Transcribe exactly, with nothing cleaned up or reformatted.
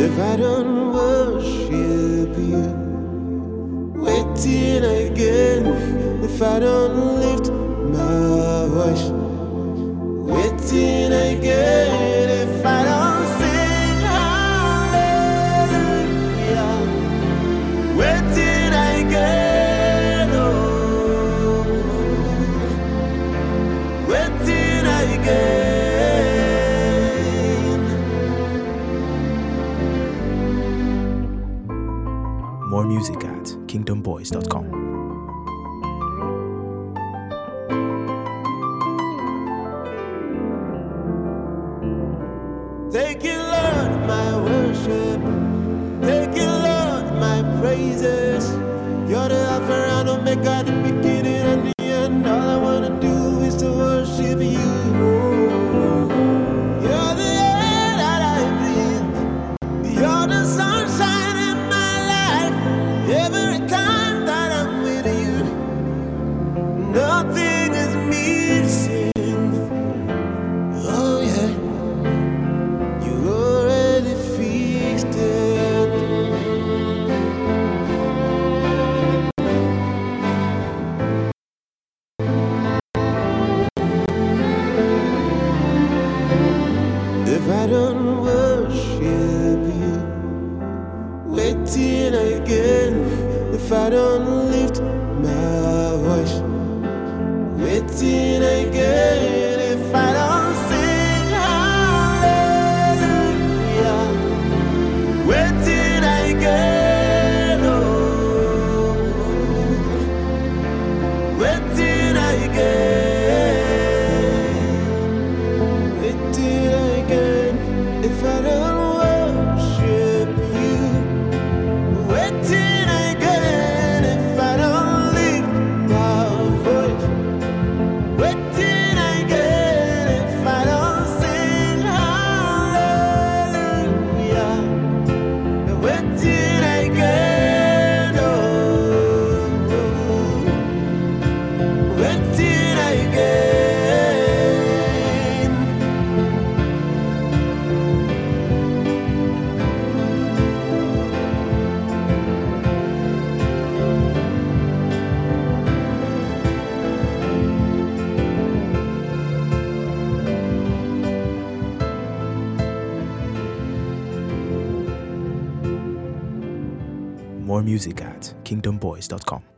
If I don't worship you, waiting again. If I don't lift my voice, waiting again. If I don't sing hallelujah, waiting again. Oh, waiting again. More music at kingdom boys dot com. Take it, Lord, my worship. Take it, Lord, my praises. You're the Alpha and Omega, the beginning and the end. All I wanna do is to worship you. You're the air that I breathe. You're the sunshine in my life. Every time that I'm with you, nothing is missing. Oh yeah. You already fixed it. If I don't worship you, waiting again. If I don't lift my voice, waiting again. If I don't sing hallelujah, waiting again. Oh, waiting again. Waiting again. If I don't worship you, waiting again. If I don't lift my voice, waiting again. If I don't sing hallelujah, waiting again. Oh, waiting again. More music at kingdom boys dot com.